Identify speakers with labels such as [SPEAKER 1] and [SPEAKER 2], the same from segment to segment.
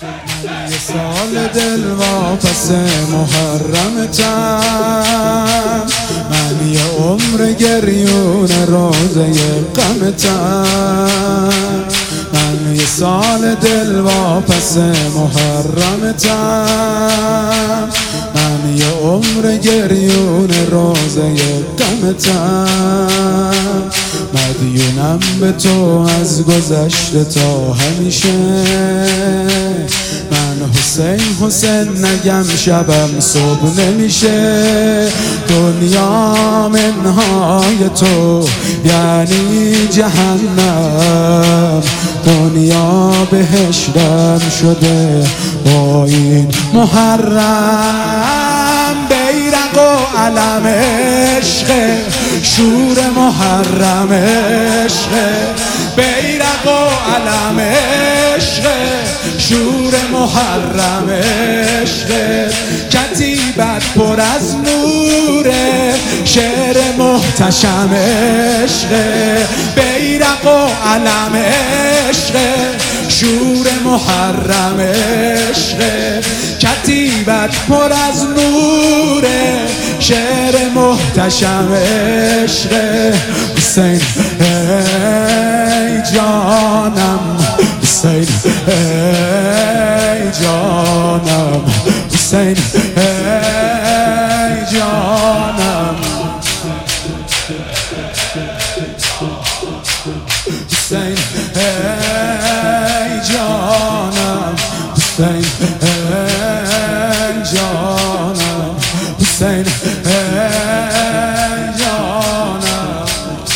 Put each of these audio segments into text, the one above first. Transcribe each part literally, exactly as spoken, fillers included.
[SPEAKER 1] یه سال دل واپس محرمتم، من یه عمر گریون روزه غمتم. من یه سال دل واپس محرمتم، من یه عمر گریون روزه غمتم. مدیونم به تو از گذشته تا همیشه، من حسین حسین نگم شبم صبح نمیشه. دنیا منهای تو یعنی جهنم، دنیا بهشتم شده با این محرم. بیرق و علم عشق، شور محرم عشق. بیرق و علم عشق، شور محرم عشق. کتیبت پر از نوره، شعر محتشم عشق. بیرق و علم عشق، شور محرم عشق. کتیبت پر از نوره، شعر محتشم عشق. حسین ای جانم، حسین ای جانم، حسین ای جانم، حسین ای جانم، حسین ای جانم، حسین ای جانم.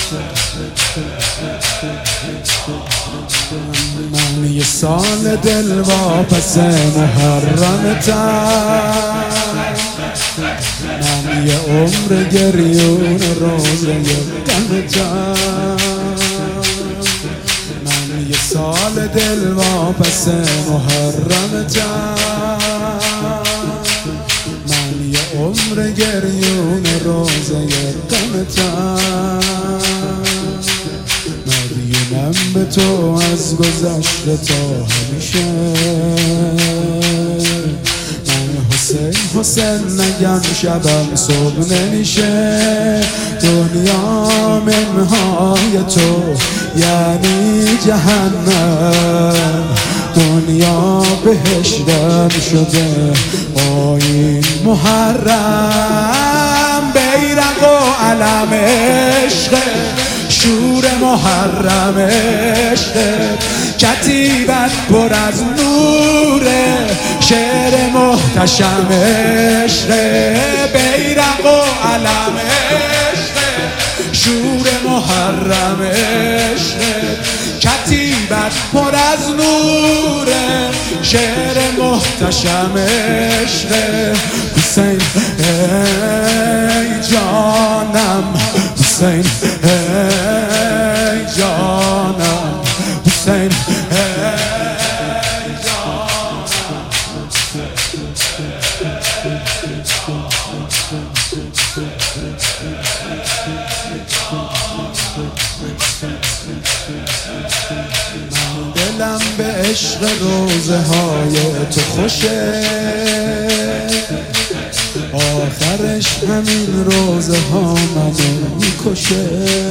[SPEAKER 1] من یه سال دل واپس محرمتم، من یه عمر گریون روزه غمتم. من یه سال دل واپس محرمتم، من یه عمر گریون روزه غمتم. مدیونم به تو از گذشته تا همیشه، من حسین حسین نگم شبم صبح نمیشه. دنیا منهای تو یعنی جهنم، دنیا بهشتم شده با این محرم. بیرق و علم عشق، شور محرم عشق. کتیبت پر از نوره، شعر محتشم عشق. بیرق و علم عشق، شور محرم عشق. کتیبت پر از نوره، شعر محتشم عشق. حسین ای جانم، حسین ای جانم، حسین ای جانم. من دلم به عشق روزه های تو خوشه، آخرش همین روزه ها منو میکشه.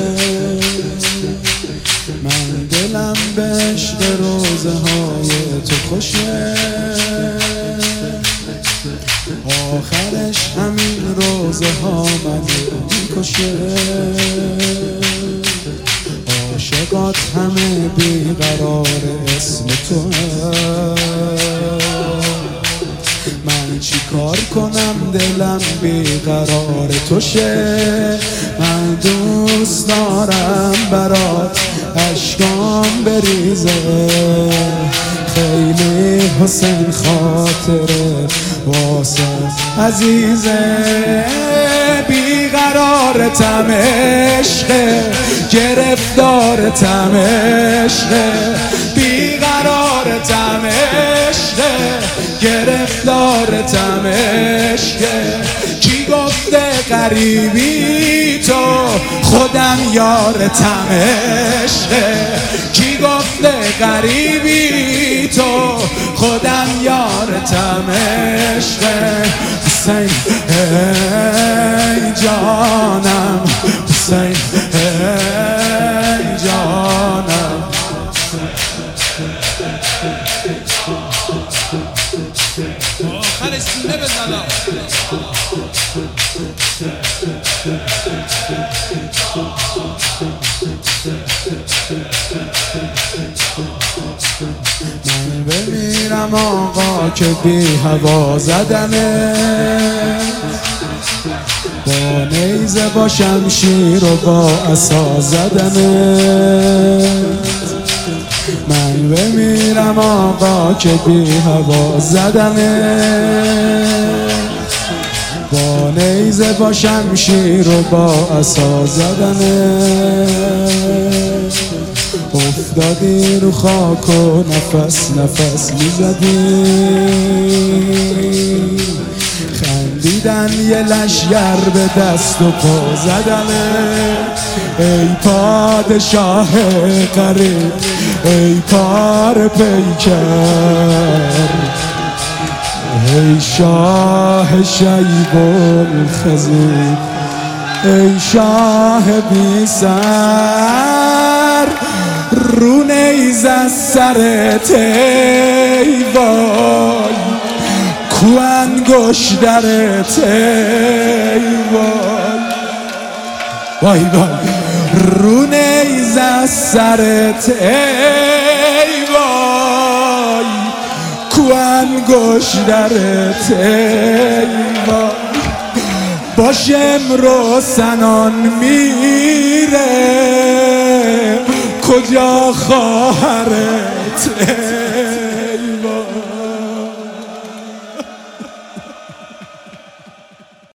[SPEAKER 1] من دلم به عشق روزه های تو خوشه، آخرش همین روزه ها منو میکشه. عاشقات همه بیقرار اسم تو من چی کار کنم دلم بیقرار تو شه. من دوست دارم برات اشکام بریزه، خیلی حسین خاطره واسه عزیزه. بیقرارتم عشقه، گرفتارتم عشقه. بیقرارتم عشقه، گرفتارتم عشقه. کی گفته غریبی تو، خودم یارتم عشقه. کی گفته غریبی تو، خودم یارتم عشق حسین ای جانم حسین ای جانم
[SPEAKER 2] آخر سینه بزنم
[SPEAKER 1] من بمیرم آقا که بی هوا زدمه با نیزه با شمشیر و با عصا زدمه من بمیرم آقا که بی هوا زدمه با نیزه با شمشیر و با عصا زدمه افتادی رو خاک و نفس نفس میزدی خندیدن یه لشگر به دست و پا زدنه ای پادشاه قریب ای پار پیکر ای شاه شیب الخزید ای شاه بی سر رو نیز از سرت ای وای کو انگشترت ای وای وای وای رو نیز از سرت ای وای کو انگشترت ای وای باشم رو سنان میره کجا خواهرت